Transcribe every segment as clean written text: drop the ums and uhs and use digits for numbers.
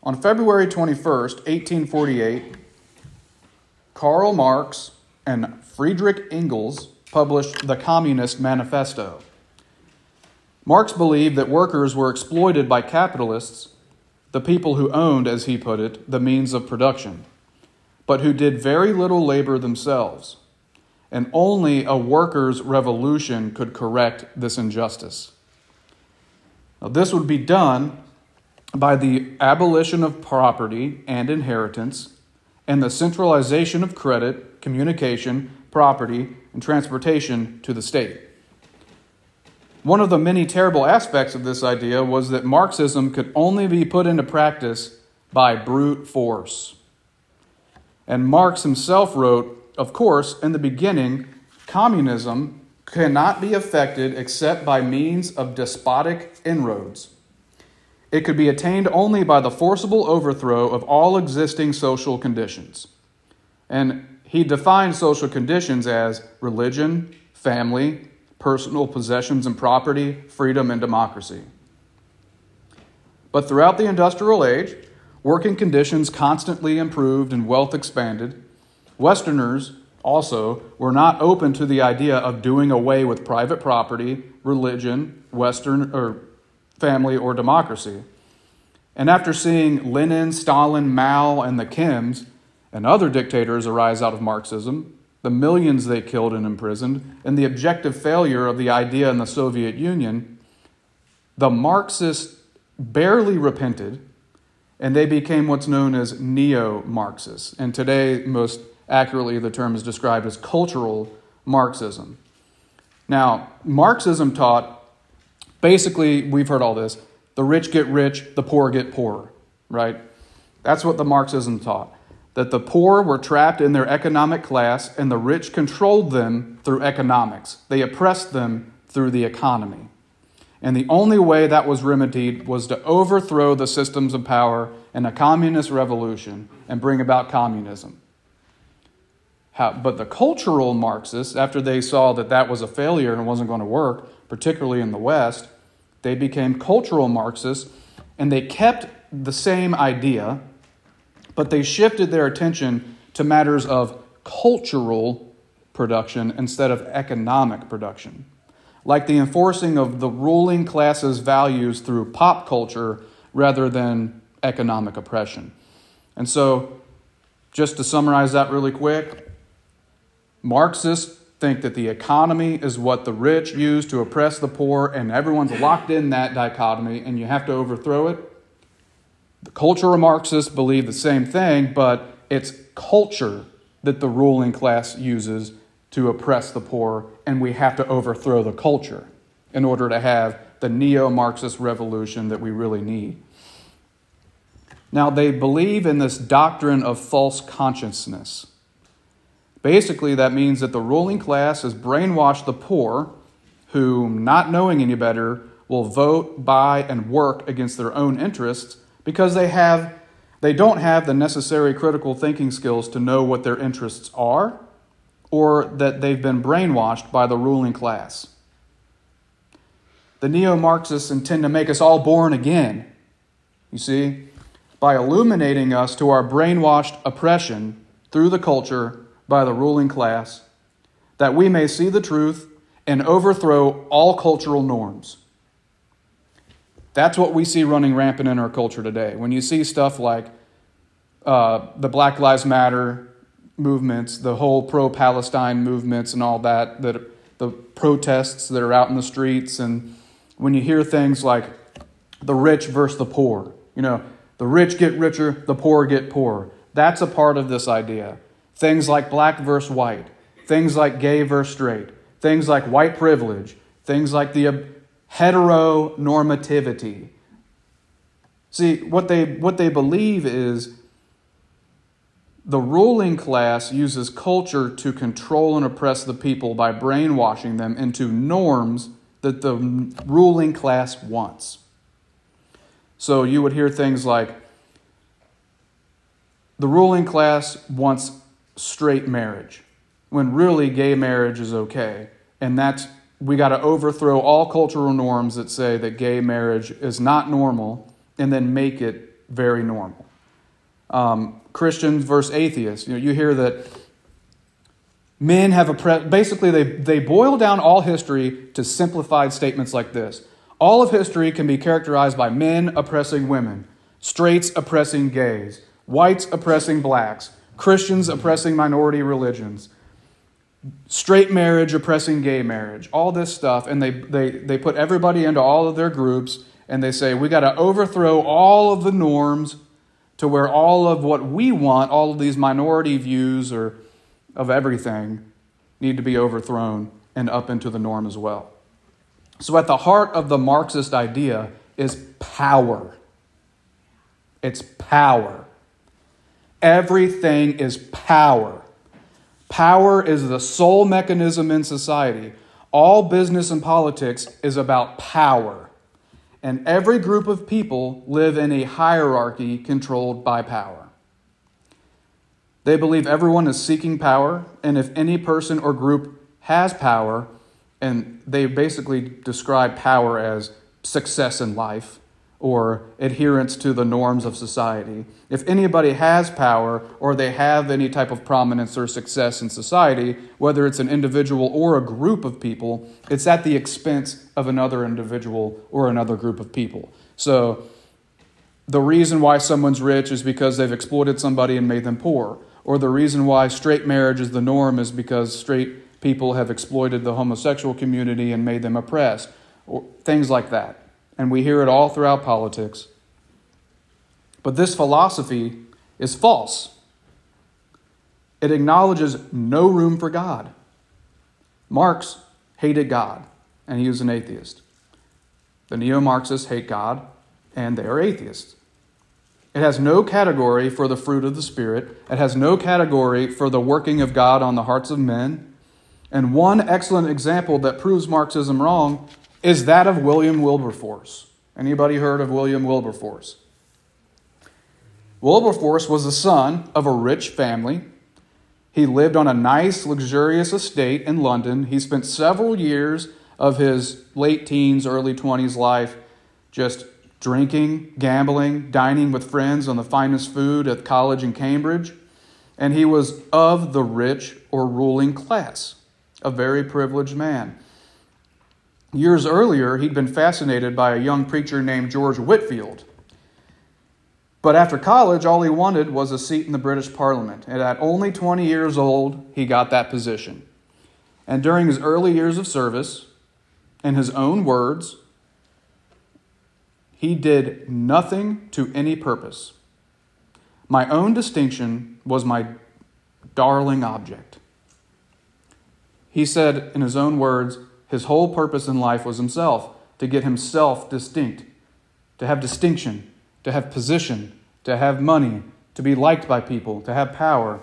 On February 21st, 1848, Karl Marx and Friedrich Engels published the Communist Manifesto. Marx believed that workers were exploited by capitalists, the people who owned, as he put it, the means of production, but who did very little labor themselves. And only a workers' revolution could correct this injustice. Now, this would be done by the abolition of property and inheritance and the centralization of credit, communication, property, and transportation to the state. One of the many terrible aspects of this idea was that Marxism could only be put into practice by brute force. And Marx himself wrote, of course, in the beginning, communism cannot be effected except by means of despotic inroads. It could be attained only by the forcible overthrow of all existing social conditions. And he defined social conditions as religion, family, personal possessions and property, freedom and democracy. But throughout the industrial age, working conditions constantly improved and wealth expanded. Westerners also were not open to the idea of doing away with private property, religion, family, or democracy. And after seeing Lenin, Stalin, Mao, and the Kims and other dictators arise out of Marxism, the millions they killed and imprisoned, and the objective failure of the idea in the Soviet Union, the Marxists barely repented, and they became what's known as neo-Marxists. And today, most accurately, the term is described as cultural Marxism. Now, Marxism taught, basically, we've heard all this, the rich get rich, the poor get poorer, right? That's what the Marxism taught, that the poor were trapped in their economic class and the rich controlled them through economics. They oppressed them through the economy. And the only way that was remedied was to overthrow the systems of power in a communist revolution and bring about communism. But the cultural Marxists, after they saw that that was a failure and wasn't going to work, particularly in the West, they became cultural Marxists, and they kept the same idea, but they shifted their attention to matters of cultural production instead of economic production, like the enforcing of the ruling class's values through pop culture rather than economic oppression. And so, just to summarize that really quick, Marxists think that the economy is what the rich use to oppress the poor, and everyone's locked in that dichotomy, and you have to overthrow it. The cultural Marxists believe the same thing, but it's culture that the ruling class uses to oppress the poor, and we have to overthrow the culture in order to have the neo-Marxist revolution that we really need. Now, they believe in this doctrine of false consciousness. Basically, that means that the ruling class has brainwashed the poor, who, not knowing any better, will vote, buy, and work against their own interests because they don't have the necessary critical thinking skills to know what their interests are, or that they've been brainwashed by the ruling class. The neo-Marxists intend to make us all born again, you see, by illuminating us to our brainwashed oppression through the culture by the ruling class, that we may see the truth and overthrow all cultural norms. That's what we see running rampant in our culture today. When you see stuff like the Black Lives Matter movements, the whole pro-Palestine movements and all that, the protests that are out in the streets, and when you hear things like the rich versus the poor, the rich get richer, the poor get poorer. That's a part of this idea. Things like black versus white, things like gay versus straight, things like white privilege, things like the heteronormativity. See, what they believe is the ruling class uses culture to control and oppress the people by brainwashing them into norms that the ruling class wants. So you would hear things like, the ruling class wants straight marriage, when really gay marriage is okay. And we got to overthrow all cultural norms that say that gay marriage is not normal and then make it very normal. Christians versus atheists. You hear that men have basically they boil down all history to simplified statements like this. All of history can be characterized by men oppressing women, straights oppressing gays, whites oppressing blacks, Christians oppressing minority religions, straight marriage oppressing gay marriage, all this stuff, and they put everybody into all of their groups, and they say, we got to overthrow all of the norms to where all of what we want, all of these minority views or of everything, need to be overthrown and up into the norm as well. So at the heart of the Marxist idea is power. It's power. Everything is power. Power is the sole mechanism in society. All business and politics is about power. And every group of people live in a hierarchy controlled by power. They believe everyone is seeking power, and if any person or group has power, and they basically describe power as success in life or adherence to the norms of society. If anybody has power or they have any type of prominence or success in society, whether it's an individual or a group of people, it's at the expense of another individual or another group of people. So the reason why someone's rich is because they've exploited somebody and made them poor. Or the reason why straight marriage is the norm is because straight people have exploited the homosexual community and made them oppressed. Or things like that. And we hear it all throughout politics. But this philosophy is false. It acknowledges no room for God. Marx hated God, and he was an atheist. The neo-Marxists hate God, and they are atheists. It has no category for the fruit of the Spirit. It has no category for the working of God on the hearts of men. And one excellent example that proves Marxism wrong is that of William Wilberforce. Anybody heard of William Wilberforce? Wilberforce was the son of a rich family. He lived on a nice, luxurious estate in London. He spent several years of his late teens, early 20s life just drinking, gambling, dining with friends on the finest food at college in Cambridge. And he was of the rich or ruling class, a very privileged man. Years earlier, he'd been fascinated by a young preacher named George Whitefield. But after college, all he wanted was a seat in the British Parliament. And at only 20 years old, he got that position. And during his early years of service, in his own words, he did nothing to any purpose. My own distinction was my darling object. He said, in his own words, his whole purpose in life was himself, to get himself distinct, to have distinction, to have position, to have money, to be liked by people, to have power.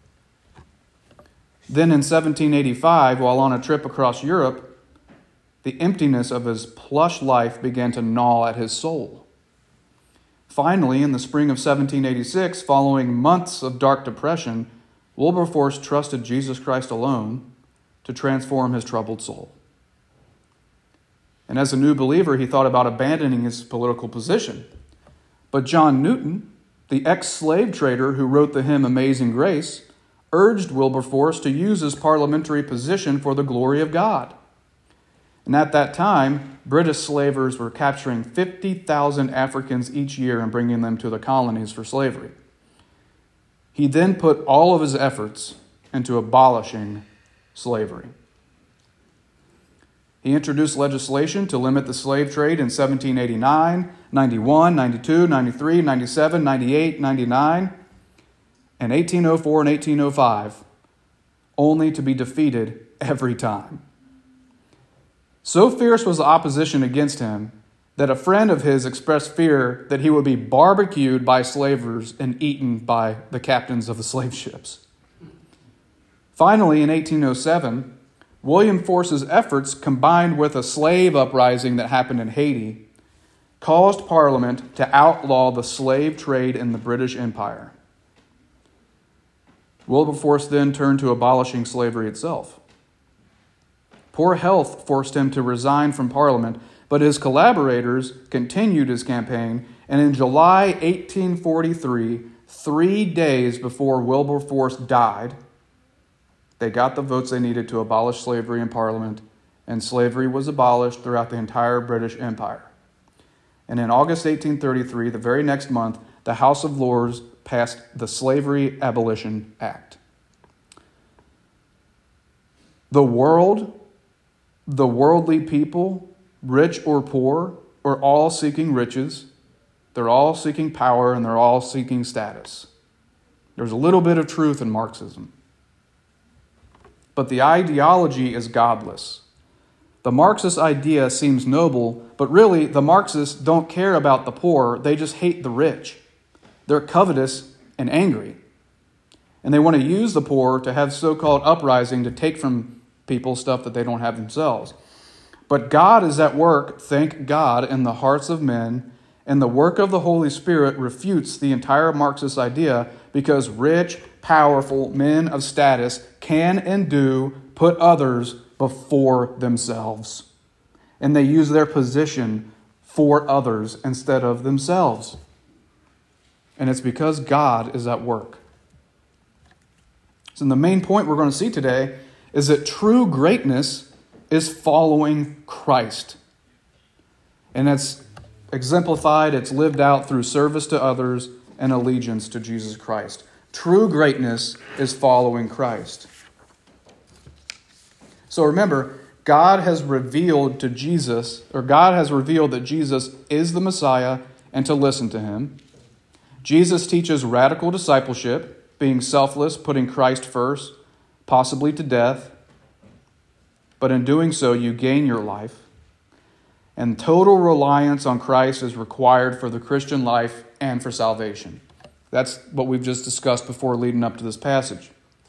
Then in 1785, while on a trip across Europe, the emptiness of his plush life began to gnaw at his soul. Finally, in the spring of 1786, following months of dark depression, Wilberforce trusted Jesus Christ alone to transform his troubled soul. And as a new believer, he thought about abandoning his political position. But John Newton, the ex-slave trader who wrote the hymn Amazing Grace, urged Wilberforce to use his parliamentary position for the glory of God. And at that time, British slavers were capturing 50,000 Africans each year and bringing them to the colonies for slavery. He then put all of his efforts into abolishing slavery. He introduced legislation to limit the slave trade in 1789, 91, 92, 93, 97, 98, 99, and 1804 and 1805, only to be defeated every time. So fierce was the opposition against him that a friend of his expressed fear that he would be barbecued by slavers and eaten by the captains of the slave ships. Finally, in 1807, Wilberforce's efforts, combined with a slave uprising that happened in Haiti, caused Parliament to outlaw the slave trade in the British Empire. Wilberforce then turned to abolishing slavery itself. Poor health forced him to resign from Parliament, but his collaborators continued his campaign, And in July 1843, 3 days before Wilberforce died, they got the votes they needed to abolish slavery in Parliament, and slavery was abolished throughout the entire British Empire. And in August 1833, the very next month, the House of Lords passed the Slavery Abolition Act. The world, the worldly people, rich or poor, are all seeking riches. They're all seeking power, and they're all seeking status. There's a little bit of truth in Marxism. But the ideology is godless. The Marxist idea seems noble, but really the Marxists don't care about the poor. They just hate the rich. They're covetous and angry. And they want to use the poor to have so-called uprising to take from people stuff that they don't have themselves. But God is at work, thank God, in the hearts of men, and the work of the Holy Spirit refutes the entire Marxist idea because rich, powerful men of status can and do put others before themselves. And they use their position for others instead of themselves. And it's because God is at work. So the main point we're going to see today is that true greatness is following Christ. And it's exemplified, it's lived out through service to others and allegiance to Jesus Christ. True greatness is following Christ. So remember, God has revealed that Jesus is the Messiah and to listen to him. Jesus teaches radical discipleship, being selfless, putting Christ first, possibly to death. But in doing so, you gain your life. And total reliance on Christ is required for the Christian life and for salvation. That's what we've just discussed before leading up to this passage.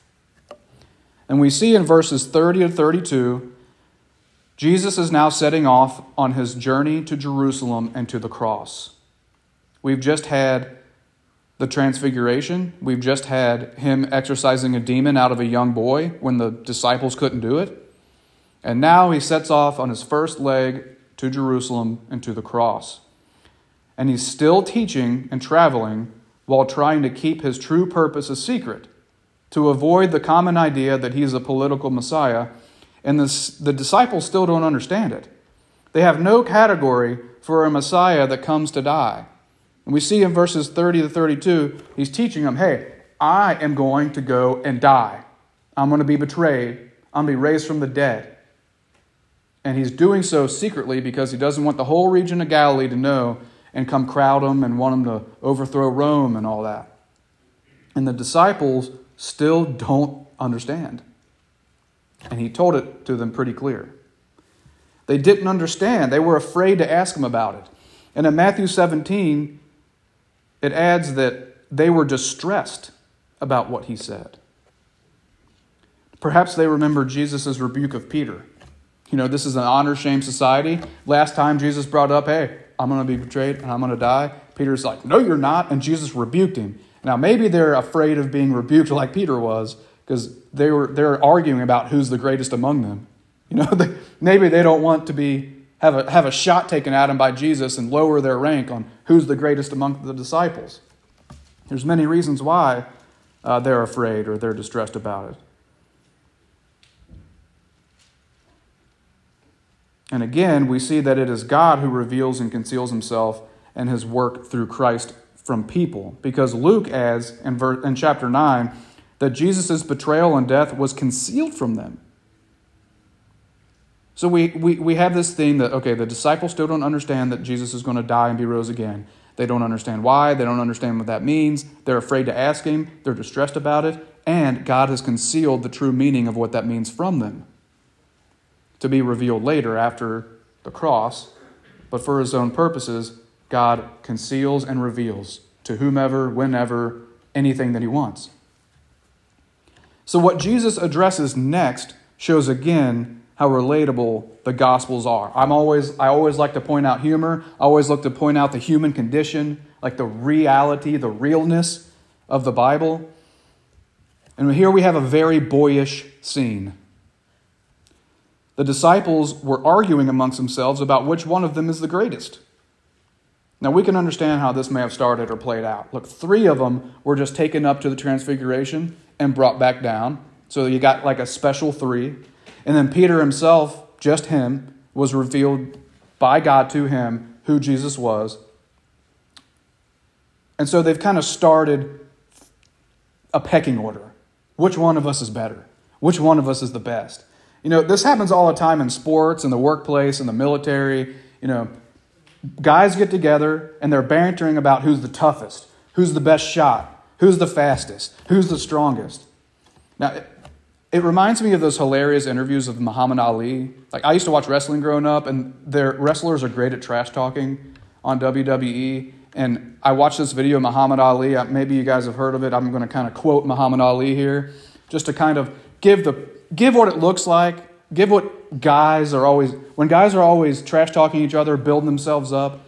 And we see in verses 30 to 32, Jesus is now setting off on his journey to Jerusalem and to the cross. We've just had the transfiguration. We've just had him exorcising a demon out of a young boy when the disciples couldn't do it. And now he sets off on his first leg to Jerusalem and to the cross. And he's still teaching and traveling while trying to keep his true purpose a secret, to avoid the common idea that he's a political Messiah. And the disciples still don't understand it. They have no category for a Messiah that comes to die. And we see in verses 30 to 32, he's teaching them, hey, I am going to go and die. I'm going to be betrayed. I'm going to be raised from the dead. And he's doing so secretly because he doesn't want the whole region of Galilee to know and come crowd him and want him to overthrow Rome and all that. And the disciples still don't understand. And he told it to them pretty clear. They didn't understand. They were afraid to ask him about it. And in Matthew 17, it adds that they were distressed about what he said. Perhaps they remember Jesus' rebuke of Peter. You know, this is an honor-shame society. Last time Jesus brought up, hey, I'm going to be betrayed and I'm going to die. Peter's like, no, you're not. And Jesus rebuked him. Now, maybe they're afraid of being rebuked like Peter was because they're arguing about who's the greatest among them. You know, maybe they don't want to have a shot taken at them by Jesus and lower their rank on who's the greatest among the disciples. There's many reasons why they're afraid or they're distressed about it. And again, we see that it is God who reveals and conceals himself and his work through Christ from people. Because Luke adds in chapter 9 that Jesus' betrayal and death was concealed from them. So we have this thing that, okay, the disciples still don't understand that Jesus is going to die and be rose again. They don't understand why. They don't understand what that means. They're afraid to ask him. They're distressed about it. And God has concealed the true meaning of what that means from them, to be revealed later after the cross. But for his own purposes, God conceals and reveals to whomever, whenever, anything that he wants. So what Jesus addresses next shows again how relatable the Gospels are. I always like to point out humor. I always look to point out the human condition, like the reality, the realness of the Bible. And here we have a very boyish scene. The disciples were arguing amongst themselves about which one of them is the greatest. Now, we can understand how this may have started or played out. Look, 3 of them were just taken up to the transfiguration and brought back down. So you got like a special 3. And then Peter himself, just him, was revealed by God to him who Jesus was. And so they've kind of started a pecking order. Which one of us is better? Which one of us is the best? You know, this happens all the time in sports, in the workplace, in the military. You know, guys get together and they're bantering about who's the toughest, who's the best shot, who's the fastest, who's the strongest. Now, it reminds me of those hilarious interviews of Muhammad Ali. Like, I used to watch wrestling growing up, and their wrestlers are great at trash talking on WWE. And I watched this video of Muhammad Ali. Maybe you guys have heard of it. I'm going to kind of quote Muhammad Ali here, just to kind of give what it looks like, give what guys are always, when guys are always trash talking each other, building themselves up,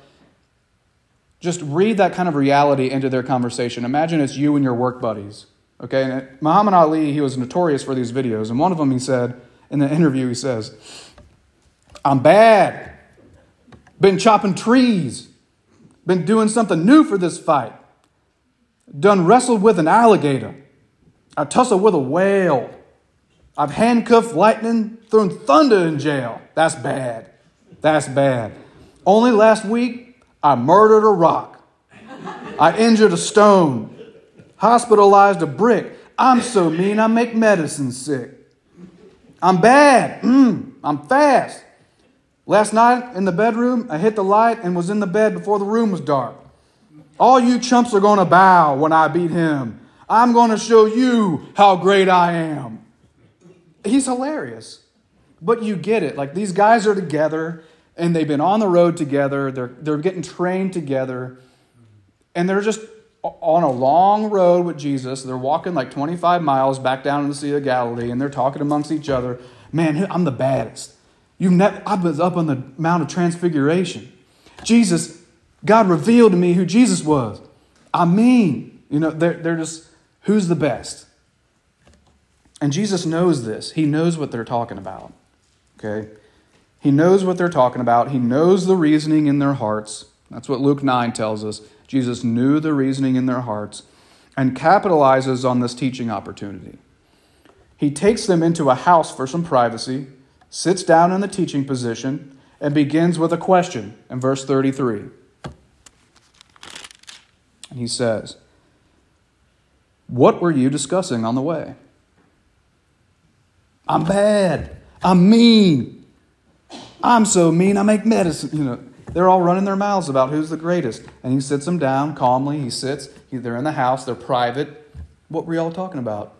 just read that kind of reality into their conversation. Imagine it's you and your work buddies. Okay, and Muhammad Ali, he was notorious for these videos. And one of them, he said, in the interview, he says, "I'm bad. Been chopping trees. Been doing something new for this fight. Done wrestled with an alligator. I tussled with a whale. I've handcuffed lightning, thrown thunder in jail. That's bad. That's bad. Only last week, I murdered a rock. I injured a stone. Hospitalized a brick. I'm so mean I make medicine sick. I'm bad. I'm fast. Last night in the bedroom, I hit the light and was in the bed before the room was dark. All you chumps are going to bow when I beat him. I'm going to show you how great I am." He's hilarious. But you get it. Like, these guys are together and they've been on the road together. They're getting trained together. And they're just on a long road with Jesus. They're walking like 25 miles back down in the Sea of Galilee, and they're talking amongst each other. "Man, I'm the baddest. I was up on the Mount of Transfiguration. God revealed to me who Jesus was. I mean," you know, they're just, who's the best? And Jesus knows this. He knows what they're talking about. Okay? He knows what they're talking about. He knows the reasoning in their hearts. That's what Luke 9 tells us. Jesus knew the reasoning in their hearts and capitalizes on this teaching opportunity. He takes them into a house for some privacy, sits down in the teaching position, and begins with a question in verse 33. He says, "What were you discussing on the way?" "I'm bad. I'm mean. I'm so mean I make medicine." You know, they're all running their mouths about who's the greatest. And he sits them down calmly. They're in the house. They're private. "What were y'all talking about?"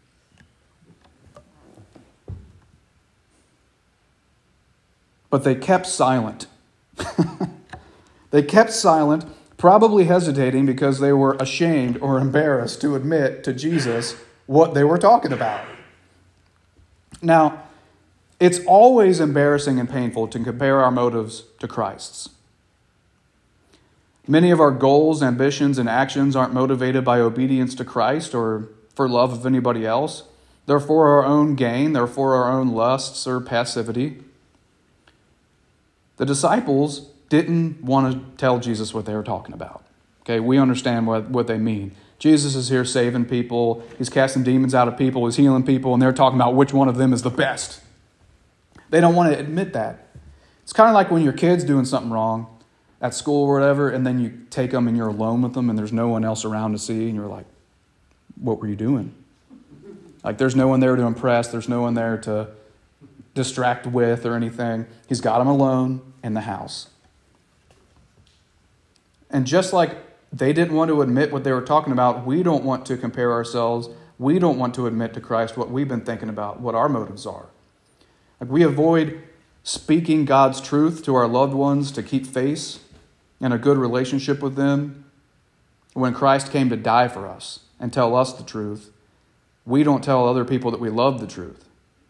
But they kept silent. They kept silent, probably hesitating because they were ashamed or embarrassed to admit to Jesus what they were talking about. Now, it's always embarrassing and painful to compare our motives to Christ's. Many of our goals, ambitions, and actions aren't motivated by obedience to Christ or for love of anybody else. They're for our own gain. They're for our own lusts or passivity. The disciples didn't want to tell Jesus what they were talking about. Okay, we understand what they mean. Jesus is here saving people. He's casting demons out of people. He's healing people. And they're talking about which one of them is the best. They don't want to admit that. It's kind of like when your kid's doing something wrong at school or whatever, and then you take them and you're alone with them and there's no one else around to see, and you're like, "What were you doing?" Like, there's no one there to impress. There's no one there to distract with or anything. He's got them alone in the house. And just like they didn't want to admit what they were talking about, we don't want to compare ourselves. We don't want to admit to Christ what we've been thinking about, what our motives are. Like, we avoid speaking God's truth to our loved ones to keep face and a good relationship with them. When Christ came to die for us and tell us the truth, we don't tell other people that we love the truth.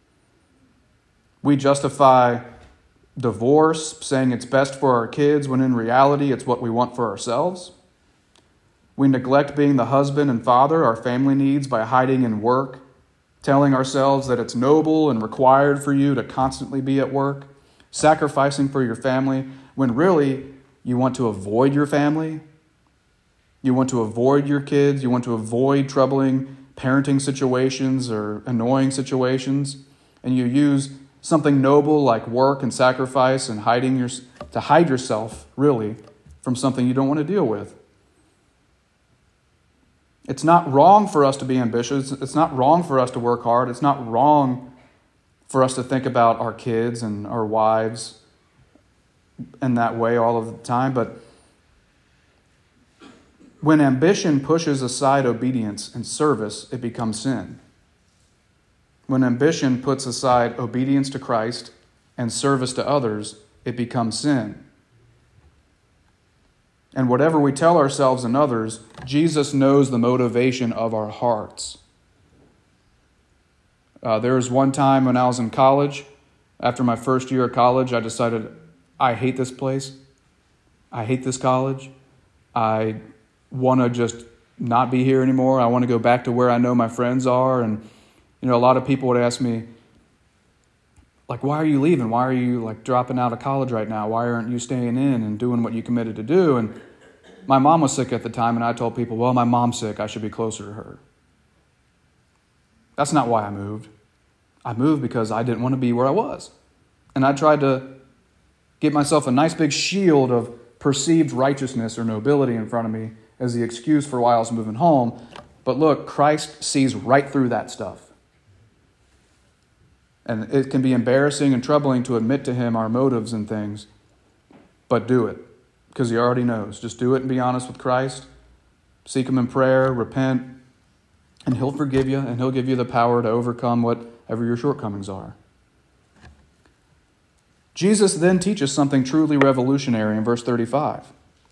We justify divorce, saying it's best for our kids, when in reality it's what we want for ourselves. We neglect being the husband and father our family needs by hiding in work, telling ourselves that it's noble and required for you to constantly be at work, sacrificing for your family, when really You want to avoid your family. You want to avoid your kids. You want to avoid troubling parenting situations or annoying situations. And you use something noble like work and sacrifice and to hide yourself, really, from something you don't want to deal with. It's not wrong for us to be ambitious. It's not wrong for us to work hard. It's not wrong for us to think about our kids and our wives in that way all of the time. But when ambition pushes aside obedience and service, it becomes sin. When ambition puts aside obedience to Christ and service to others, it becomes sin. And whatever we tell ourselves and others, Jesus knows the motivation of our hearts. There was one time when I was in college, after my first year of college, I decided, I hate this place. I hate this college. I want to just not be here anymore. I want to go back to where I know my friends are. And, a lot of people would ask me, like, why are you leaving? Why are you dropping out of college right now? Why aren't you staying in and doing what you committed to do? And my mom was sick at the time, and I told people, well, my mom's sick. I should be closer to her. That's not why I moved. I moved because I didn't want to be where I was. And I tried to get myself a nice big shield of perceived righteousness or nobility in front of me as the excuse for why I was moving home. But look, Christ sees right through that stuff. And it can be embarrassing and troubling to admit to him our motives and things, but do it, because he already knows. Just do it and be honest with Christ. Seek him in prayer, repent, and he'll forgive you, and he'll give you the power to overcome whatever your shortcomings are. Jesus then teaches something truly revolutionary in verse 35.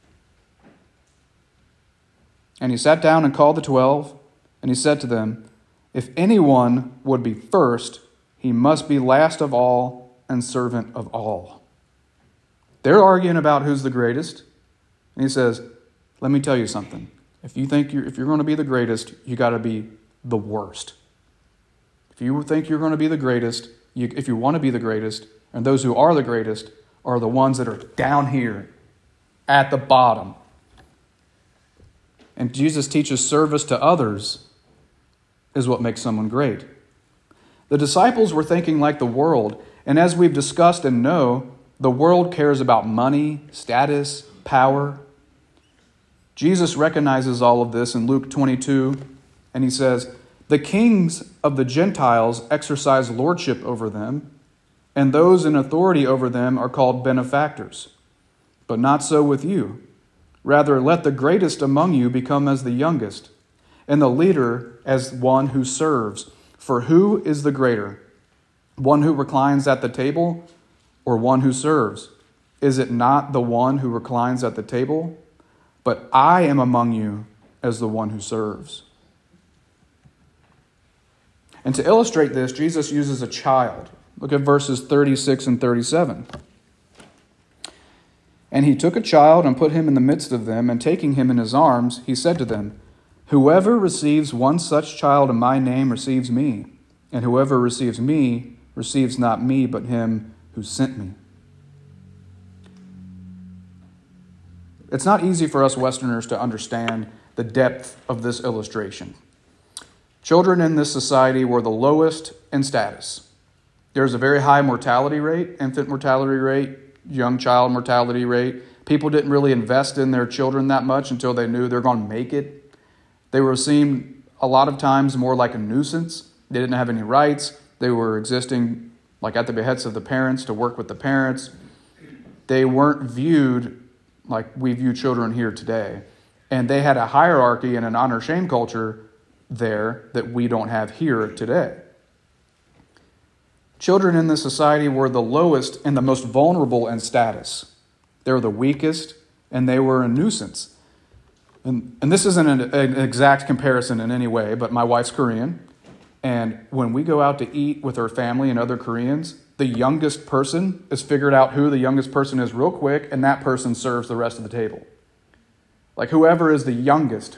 And he sat down and called the 12, and he said to them, if anyone would be first, he must be last of all and servant of all. They're arguing about who's the greatest. And he says, let me tell you something. If you're going to be the greatest, you got to be the worst. If you think you're going to be the greatest, if you want to be the greatest, and those who are the greatest are the ones that are down here at the bottom. And Jesus teaches service to others is what makes someone great. The disciples were thinking like the world, and as we've discussed and know, the world cares about money, status, power. Jesus recognizes all of this in Luke 22, and he says, the kings of the Gentiles exercise lordship over them, and those in authority over them are called benefactors. But not so with you. Rather, let the greatest among you become as the youngest, and the leader as one who serves. For who is the greater, one who reclines at the table or one who serves? Is it not the one who reclines at the table? But I am among you as the one who serves. And to illustrate this, Jesus uses a child. Look at verses 36 and 37. And he took a child and put him in the midst of them, and taking him in his arms, he said to them, whoever receives one such child in my name receives me, and whoever receives me receives not me, but him who sent me. It's not easy for us Westerners to understand the depth of this illustration. Children in this society were the lowest in status. There's a very high mortality rate, infant mortality rate, young child mortality rate. People didn't really invest in their children that much until they knew they're going to make it. They were seen a lot of times more like a nuisance. They didn't have any rights. They were existing like at the behests of the parents to work with the parents. They weren't viewed like we view children here today. And they had a hierarchy and an honor-shame culture there that we don't have here today. Children in this society were the lowest and the most vulnerable in status. They were the weakest, and they were a nuisance. And this isn't an exact comparison in any way, but my wife's Korean. And when we go out to eat with her family and other Koreans, the youngest person is figured out who the youngest person is real quick, and that person serves the rest of the table. Like whoever is the youngest,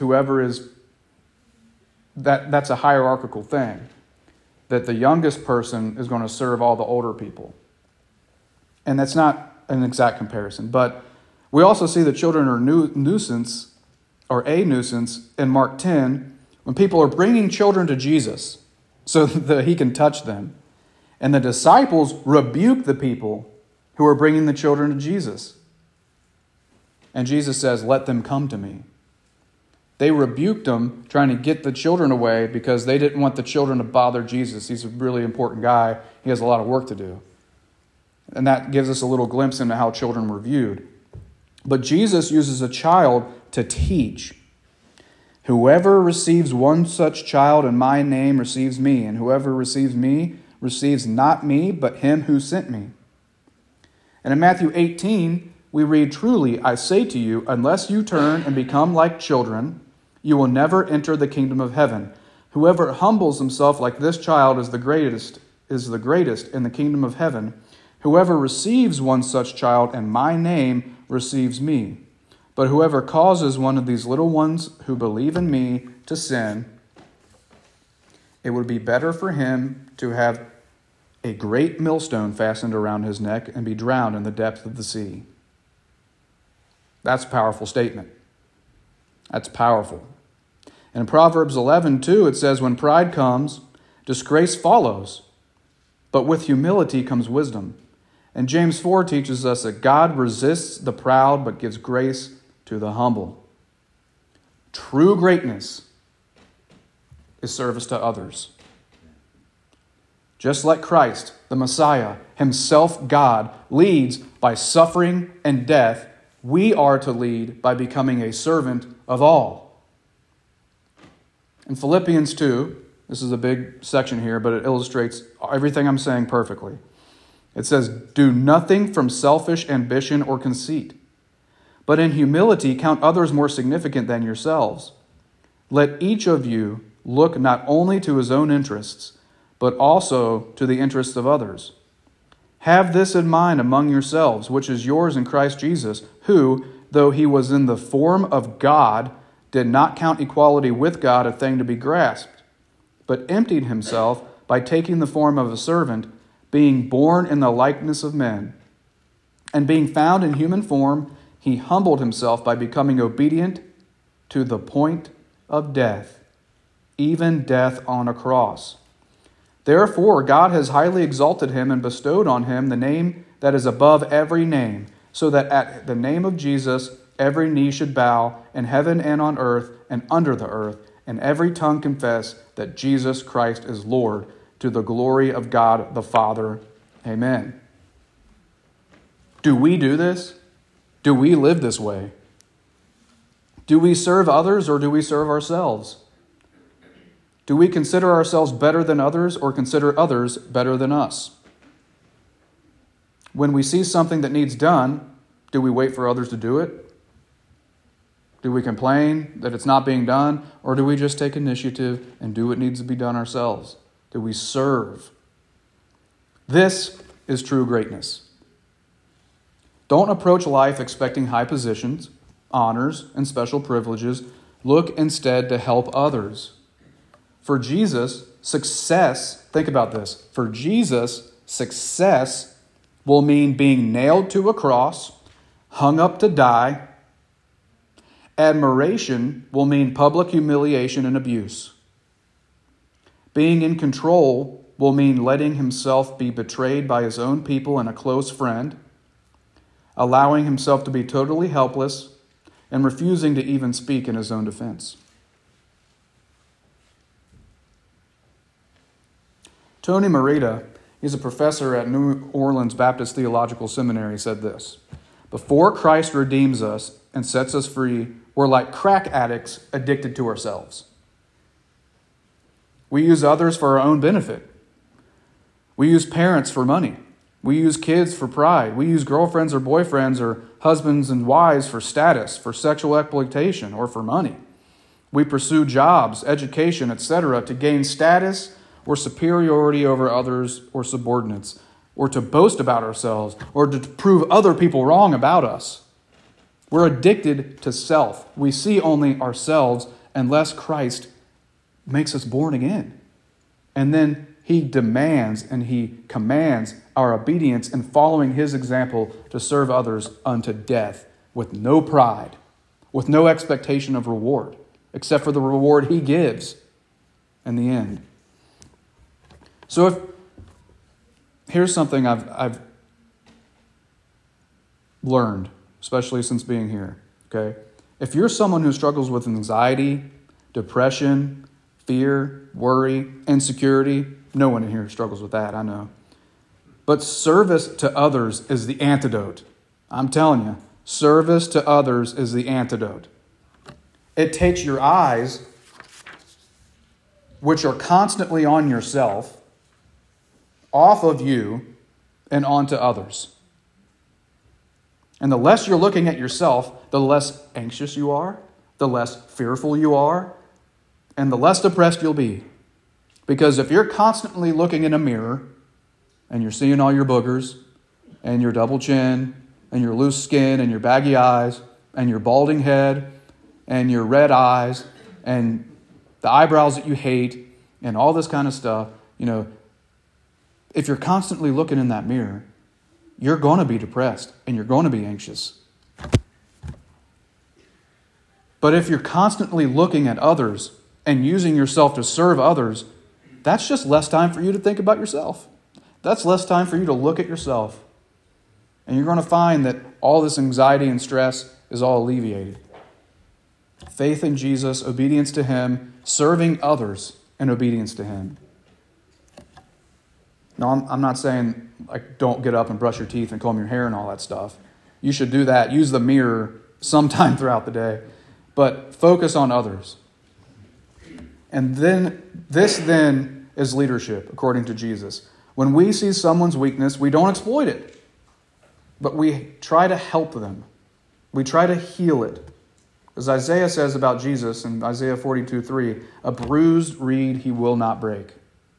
that's a hierarchical thing. That the youngest person is going to serve all the older people. And that's not an exact comparison, but We also see that children are nuisance in Mark 10 when people are bringing children to Jesus so that he can touch them. And the disciples rebuke the people who are bringing the children to Jesus. And Jesus says, "Let them come to me." They rebuked them, trying to get the children away because they didn't want the children to bother Jesus. He's a really important guy. He has a lot of work to do. And that gives us a little glimpse into how children were viewed. But Jesus uses a child to teach. "Whoever receives one such child in my name receives me, and whoever receives me receives not me, but him who sent me." And in Matthew 18, we read, "Truly, I say to you, unless you turn and become like children, you will never enter the kingdom of heaven. Whoever humbles himself like this child is the greatest in the kingdom of heaven. Whoever receives one such child in my name receives me. But whoever causes one of these little ones who believe in me to sin, it would be better for him to have a great millstone fastened around his neck and be drowned in the depth of the sea." That's a powerful statement. That's powerful. In Proverbs 11:2, it says, "When pride comes, disgrace follows, but with humility comes wisdom." And James 4 teaches us that God resists the proud but gives grace to the humble. True greatness is service to others. Just like Christ, the Messiah, himself God, leads by suffering and death, we are to lead by becoming a servant of all. In Philippians 2, this is a big section here, but it illustrates everything I'm saying perfectly. It says, "Do nothing from selfish ambition or conceit, but in humility count others more significant than yourselves. Let each of you look not only to his own interests, but also to the interests of others. Have this in mind among yourselves, which is yours in Christ Jesus, who, though he was in the form of God, did not count equality with God a thing to be grasped, but emptied himself by taking the form of a servant, being born in the likeness of men. And being found in human form, he humbled himself by becoming obedient to the point of death, even death on a cross. Therefore, God has highly exalted him and bestowed on him the name that is above every name, so that at the name of Jesus every knee should bow in heaven and on earth and under the earth, and every tongue confess that Jesus Christ is Lord, to the glory of God the Father. Amen." Do we do this? Do we live this way? Do we serve others or do we serve ourselves? Do we consider ourselves better than others or consider others better than us? When we see something that needs done, do we wait for others to do it? Do we complain that it's not being done? Or do we just take initiative and do what needs to be done ourselves? Do we serve? This is true greatness. Don't approach life expecting high positions, honors, and special privileges. Look instead to help others. For Jesus, success, think about this. For Jesus, success will mean being nailed to a cross, hung up to die. Admiration will mean public humiliation and abuse. Being in control will mean letting himself be betrayed by his own people and a close friend, allowing himself to be totally helpless, and refusing to even speak in his own defense. Tony Merida, he's a professor at New Orleans Baptist Theological Seminary, said this: "Before Christ redeems us and sets us free, we're like crack addicts addicted to ourselves. We use others for our own benefit. We use parents for money. We use kids for pride. We use girlfriends or boyfriends or husbands and wives for status, for sexual exploitation, or for money. We pursue jobs, education, etc. to gain status or superiority over others or subordinates, or to boast about ourselves, or to prove other people wrong about us. We're addicted to self. We see only ourselves unless Christ makes us born again. And then he demands and he commands our obedience in following his example to serve others unto death with no pride, with no expectation of reward, except for the reward he gives in the end. So here's something I've learned, especially since being here, okay? If you're someone who struggles with anxiety, depression, fear, worry, insecurity, no one in here struggles with that, I know. But service to others is the antidote. I'm telling you, service to others is the antidote. It takes your eyes, which are constantly on yourself, off of you and onto others. And the less you're looking at yourself, the less anxious you are, the less fearful you are, and the less depressed you'll be. Because if you're constantly looking in a mirror and you're seeing all your boogers and your double chin and your loose skin and your baggy eyes and your balding head and your red eyes and the eyebrows that you hate and all this kind of stuff, if you're constantly looking in that mirror, you're going to be depressed and you're going to be anxious. But if you're constantly looking at others and using yourself to serve others, that's just less time for you to think about yourself. That's less time for you to look at yourself. And you're going to find that all this anxiety and stress is all alleviated. Faith in Jesus, obedience to Him, serving others, and obedience to Him. No, I'm not saying don't get up and brush your teeth and comb your hair and all that stuff. You should do that. Use the mirror sometime throughout the day. But focus on others. And then this is leadership, according to Jesus. When we see someone's weakness, we don't exploit it. But we try to help them. We try to heal it. As Isaiah says about Jesus in Isaiah 42:3, a bruised reed he will not break.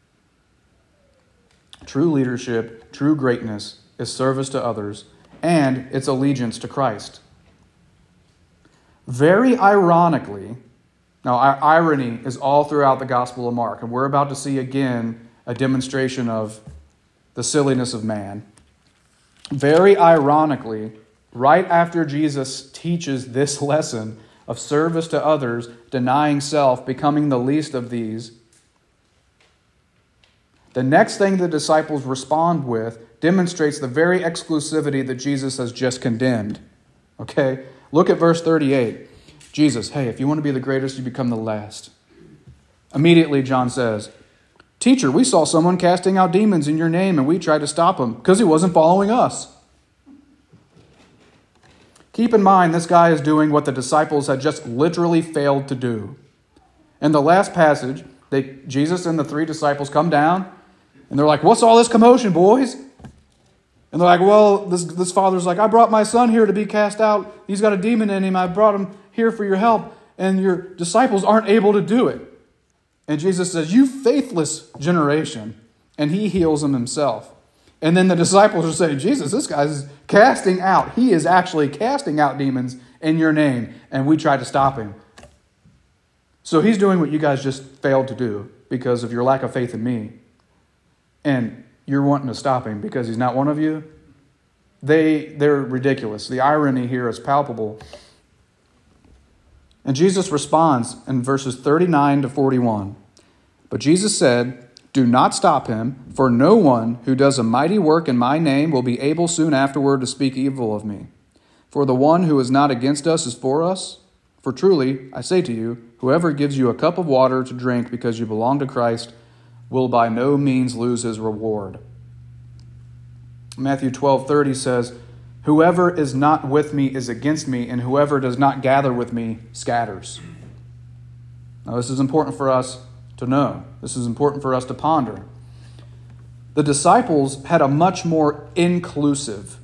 True leadership, true greatness is service to others, and it's allegiance to Christ. Very ironically, now irony is all throughout the Gospel of Mark, and we're about to see again a demonstration of the silliness of man. Very ironically, right after Jesus teaches this lesson of service to others, denying self, becoming the least of these, the next thing the disciples respond with demonstrates the very exclusivity that Jesus has just condemned. Okay? Look at verse 38. Jesus, hey, if you want to be the greatest, you become the last. Immediately, John says, Teacher, we saw someone casting out demons in your name, and we tried to stop him because he wasn't following us. Keep in mind, this guy is doing what the disciples had just literally failed to do. In the last passage, Jesus and the 3 disciples come down, and they're like, what's all this commotion, boys? And they're like, well, this father's like, I brought my son here to be cast out. He's got a demon in him. I brought him here for your help. And your disciples aren't able to do it. And Jesus says, you faithless generation. And he heals them himself. And then the disciples are saying, Jesus, this guy's casting out. He is actually casting out demons in your name. And we tried to stop him. So he's doing what you guys just failed to do because of your lack of faith in me. And you're wanting to stop him because he's not one of you. They're ridiculous. The irony here is palpable. And Jesus responds in verses 39 to 41. But Jesus said, do not stop him, for no one who does a mighty work in my name will be able soon afterward to speak evil of me. For the one who is not against us is for us. For truly, I say to you, whoever gives you a cup of water to drink because you belong to Christ will by no means lose his reward. Matthew 12:30 says, whoever is not with me is against me, and whoever does not gather with me scatters. Now, this is important for us to know. This is important for us to ponder. The disciples had a much more inclusive,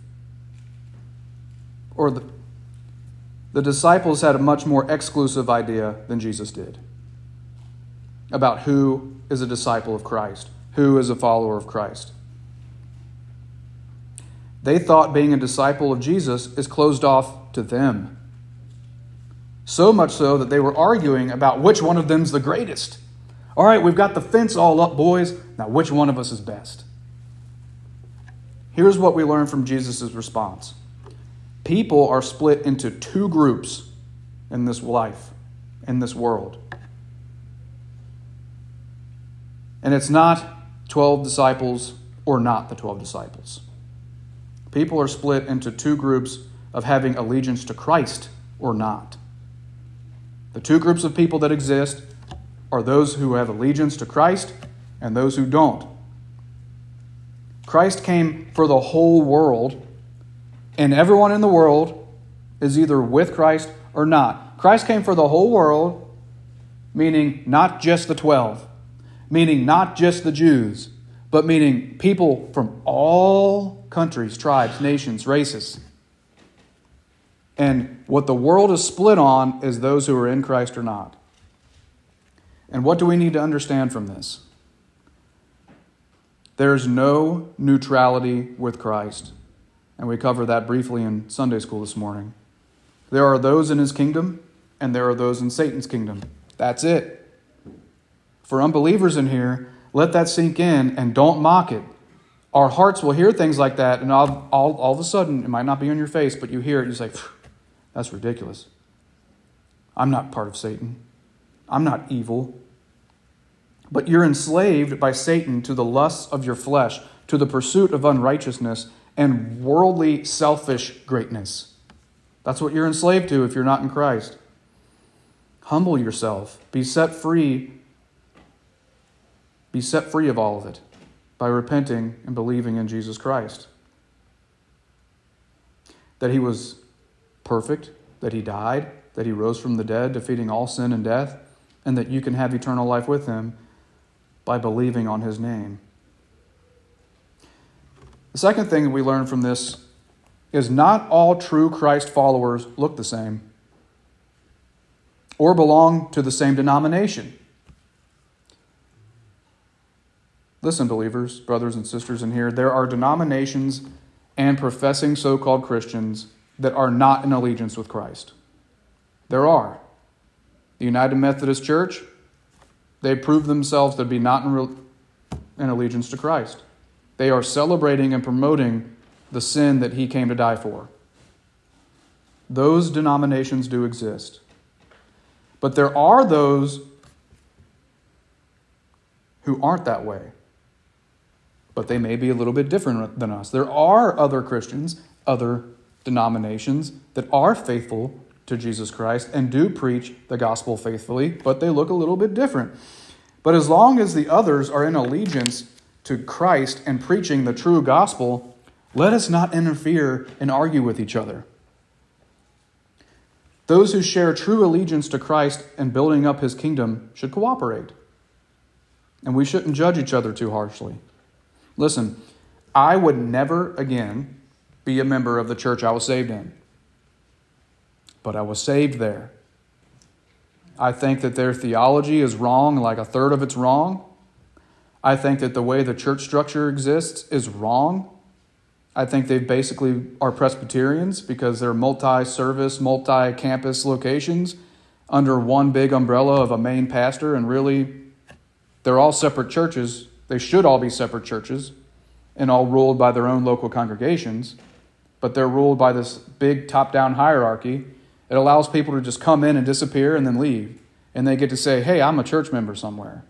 or the disciples had a much more exclusive idea than Jesus did about who is a disciple of Christ, who is a follower of Christ. They thought being a disciple of Jesus is closed off to them. So much so that they were arguing about which one of them's the greatest. All right, we've got the fence all up, boys. Now, which one of us is best? Here's what we learn from Jesus' response. People are split into two groups in this life, in this world. And it's not 12 disciples or not the 12 disciples. People are split into two groups of having allegiance to Christ or not. The two groups of people that exist are those who have allegiance to Christ and those who don't. Christ came for the whole world, and everyone in the world is either with Christ or not. Christ came for the whole world, meaning not just the 12, meaning not just the Jews, but meaning people from all countries, tribes, nations, races. And what the world is split on is those who are in Christ or not. And what do we need to understand from this? There is no neutrality with Christ. And we covered that briefly in Sunday school this morning. There are those in his kingdom, and there are those in Satan's kingdom. That's it. For unbelievers in here, let that sink in and don't mock it. Our hearts will hear things like that, and all of a sudden, it might not be on your face, but you hear it, you say, that's ridiculous. I'm not part of Satan. I'm not evil. But you're enslaved by Satan to the lusts of your flesh, to the pursuit of unrighteousness and worldly, selfish greatness. That's what you're enslaved to if you're not in Christ. Humble yourself. Be set free. Be set free of all of it by repenting and believing in Jesus Christ. That he was perfect, that he died, that he rose from the dead, defeating all sin and death, and that you can have eternal life with him by believing on his name. The second thing that we learn from this is not all true Christ followers look the same or belong to the same denomination. Listen, believers, brothers and sisters in here, there are denominations and professing so-called Christians that are not in allegiance with Christ. There are. The United Methodist Church, they prove themselves to be not in allegiance to Christ. They are celebrating and promoting the sin that he came to die for. Those denominations do exist. But there are those who aren't that way. But they may be a little bit different than us. There are other Christians, other denominations that are faithful to Jesus Christ and do preach the gospel faithfully, but they look a little bit different. But as long as the others are in allegiance to Christ and preaching the true gospel, let us not interfere and argue with each other. Those who share true allegiance to Christ and building up his kingdom should cooperate. And we shouldn't judge each other too harshly. Listen, I would never again be a member of the church I was saved in. But I was saved there. I think that their theology is wrong, like a third of it's wrong. I think that the way the church structure exists is wrong. I think they basically are Presbyterians because they're multi-service, multi-campus locations under one big umbrella of a main pastor, and really they're all separate churches. They should all be separate churches and all ruled by their own local congregations, but they're ruled by this big top-down hierarchy. It allows people to just come in and disappear and then leave, and they get to say, hey, I'm a church member somewhere.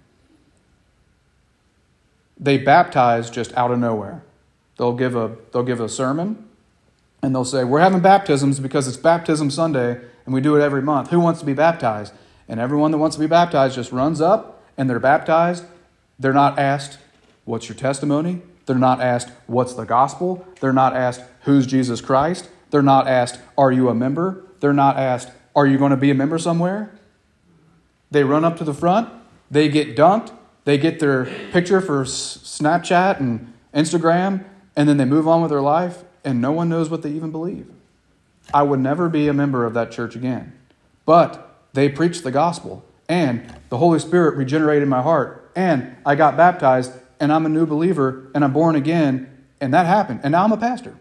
They baptize just out of nowhere. They'll give a sermon, and they'll say, we're having baptisms because it's Baptism Sunday, and we do it every month. Who wants to be baptized? And everyone that wants to be baptized just runs up, and they're baptized. They're not asked, what's your testimony? They're not asked, what's the gospel? They're not asked, who's Jesus Christ? They're not asked, are you a member? They're not asked, are you going to be a member somewhere? They run up to the front. They get dunked. They get their picture for Snapchat and Instagram, and then they move on with their life, and no one knows what they even believe. I would never be a member of that church again. But they preached the gospel, and the Holy Spirit regenerated my heart, and I got baptized, and I'm a new believer, and I'm born again, and that happened, and now I'm a pastor.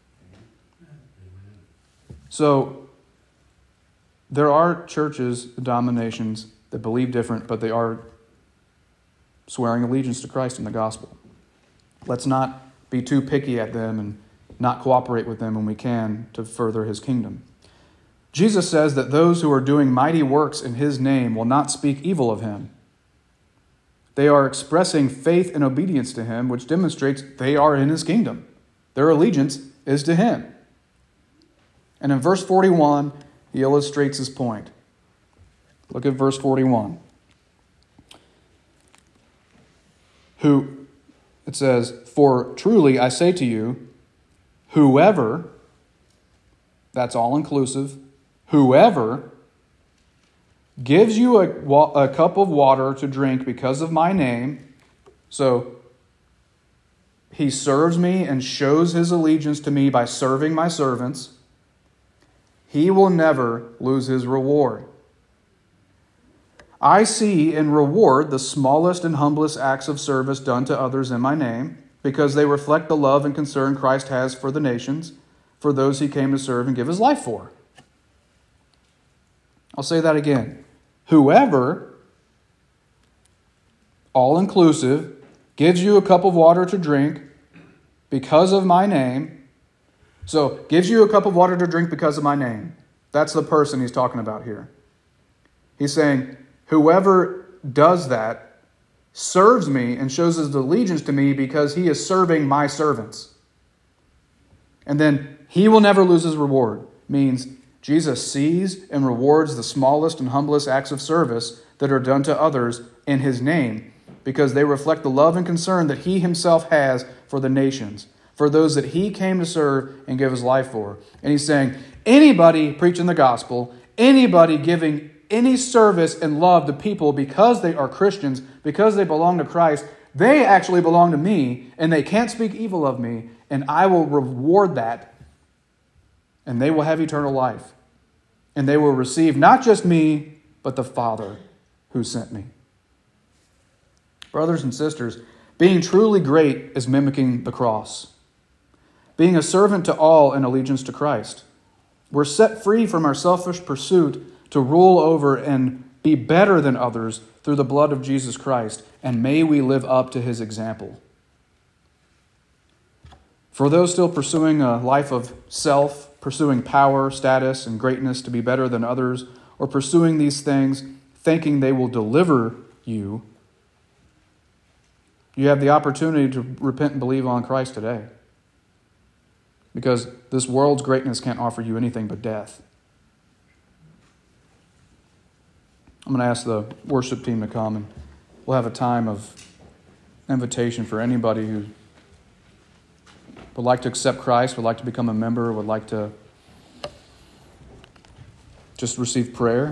So there are churches, denominations that believe different, but they are swearing allegiance to Christ in the gospel. Let's not be too picky at them and not cooperate with them when we can to further his kingdom. Jesus says that those who are doing mighty works in his name will not speak evil of him. They are expressing faith and obedience to him, which demonstrates they are in his kingdom. Their allegiance is to him. And in verse 41, he illustrates his point. Look at verse 41. It says, "For truly I say to you, whoever," that's all inclusive, "whoever gives you a cup of water to drink because of my name," so he serves me and shows his allegiance to me by serving my servants, "he will never lose his reward. I see and reward the smallest and humblest acts of service done to others in my name, because they reflect the love and concern Christ has for the nations, for those he came to serve and give his life for." I'll say that again. Whoever, all inclusive, gives you a cup of water to drink because of my name. So, gives you a cup of water to drink because of my name. That's the person he's talking about here. He's saying, whoever does that serves me and shows his allegiance to me because he is serving my servants. And then he will never lose his reward. Means Jesus sees and rewards the smallest and humblest acts of service that are done to others in his name, because they reflect the love and concern that he himself has for the nations, for those that he came to serve and give his life for. And he's saying, anybody preaching the gospel, anybody giving any service and love to people because they are Christians, because they belong to Christ, they actually belong to me, and they can't speak evil of me, and I will reward that, and they will have eternal life. And they will receive not just me, but the Father who sent me. Brothers and sisters, being truly great is mimicking the cross. Being a servant to all in allegiance to Christ. We're set free from our selfish pursuit to rule over and be better than others through the blood of Jesus Christ, and may we live up to his example. For those still pursuing a life of self, pursuing power, status, and greatness to be better than others, or pursuing these things thinking they will deliver you, you have the opportunity to repent and believe on Christ today. Because this world's greatness can't offer you anything but death. I'm going to ask the worship team to come, and we'll have a time of invitation for anybody who would like to accept Christ, would like to become a member, would like to just receive prayer.